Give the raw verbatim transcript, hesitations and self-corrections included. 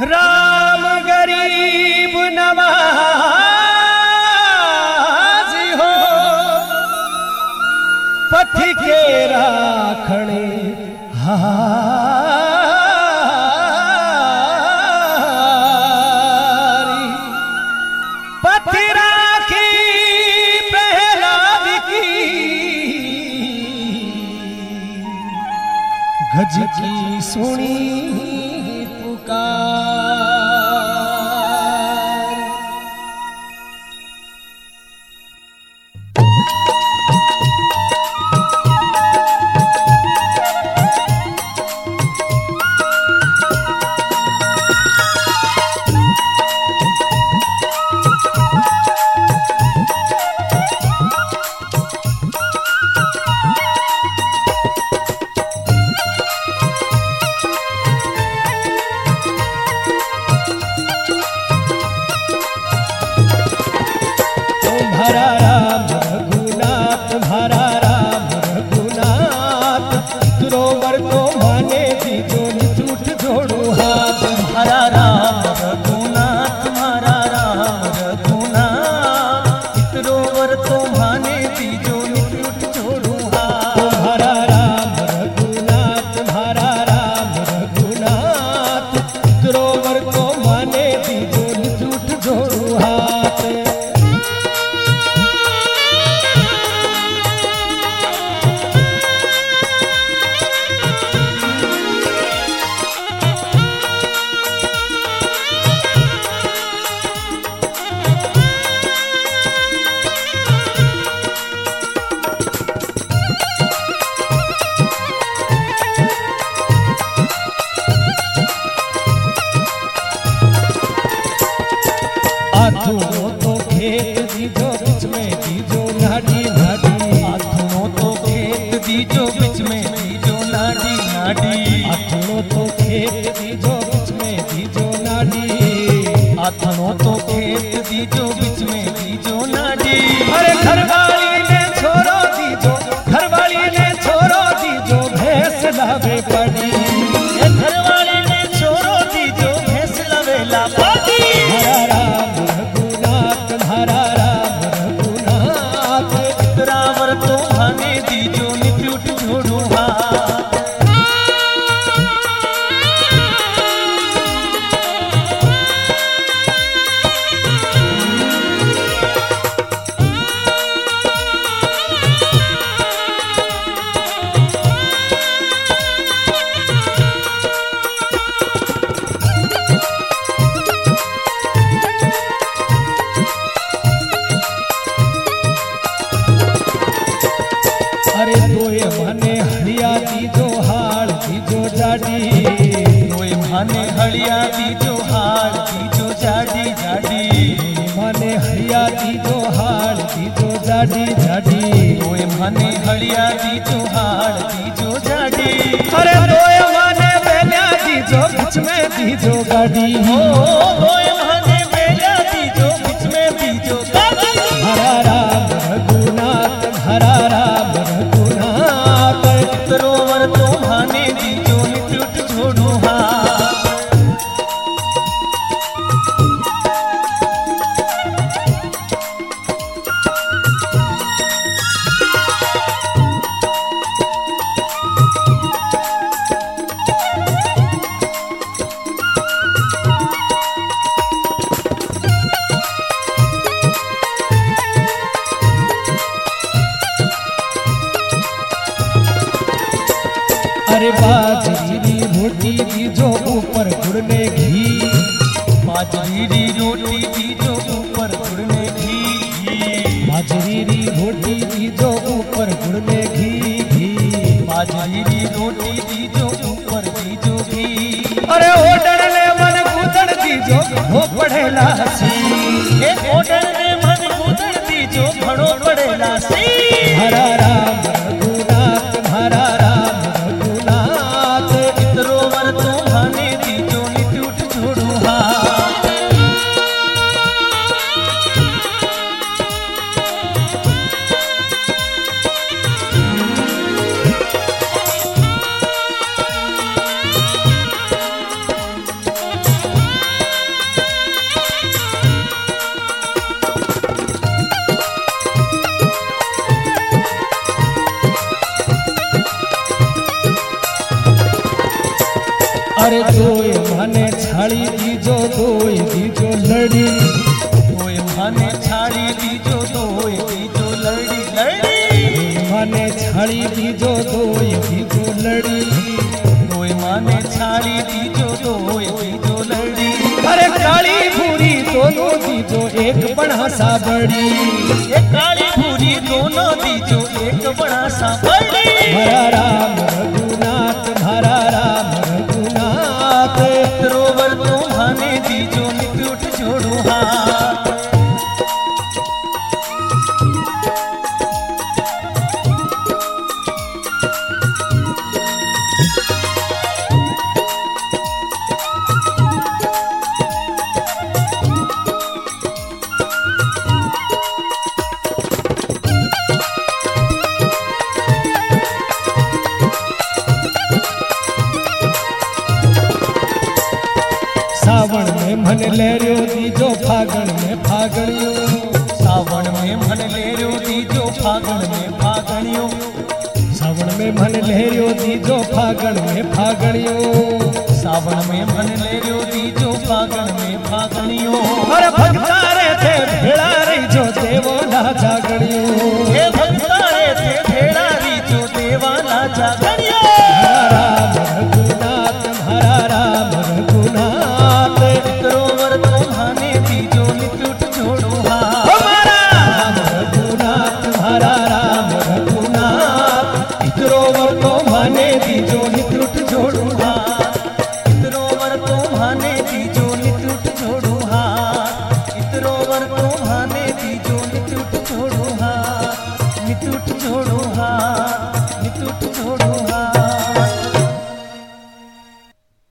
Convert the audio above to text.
राम गरीब नवाजी हो पथ के राखणे हारी पथ राखी प्रहलाद की गज की सुनी अरे दोय माने छाड़ी दीजो दोय दीजो लड़ी दोय माने छाड़ी दीजो दोय दीजो लड़ी लड़ी माने छाड़ी दीजो दोय दीजो लड़ी दोय माने छाड़ी दीजो दोय दीजो लड़ी अरे काली भूरी दोनों दीजो एक बड़ा सा बड़ी ये काली भूरी दोनों दीजो एक बड़ा सा बड़ी हरा राम रघुनाथ हरा राम रघुनाथ सरोवर तुम्हाने दीजो नित उठ जोड़ो हाथ सावन में मन ले रियो दीजो फागण में फागणियो सावन में मन ले रियो दीजो फागण में फागणियो सावन में मन ले रियो दीजो फागण में फागणियो सावन में मन ले रियो दीजो फागण में फागणियो अरे भक्ता रे थे भेड़ा रही जो देवो ना जागणियो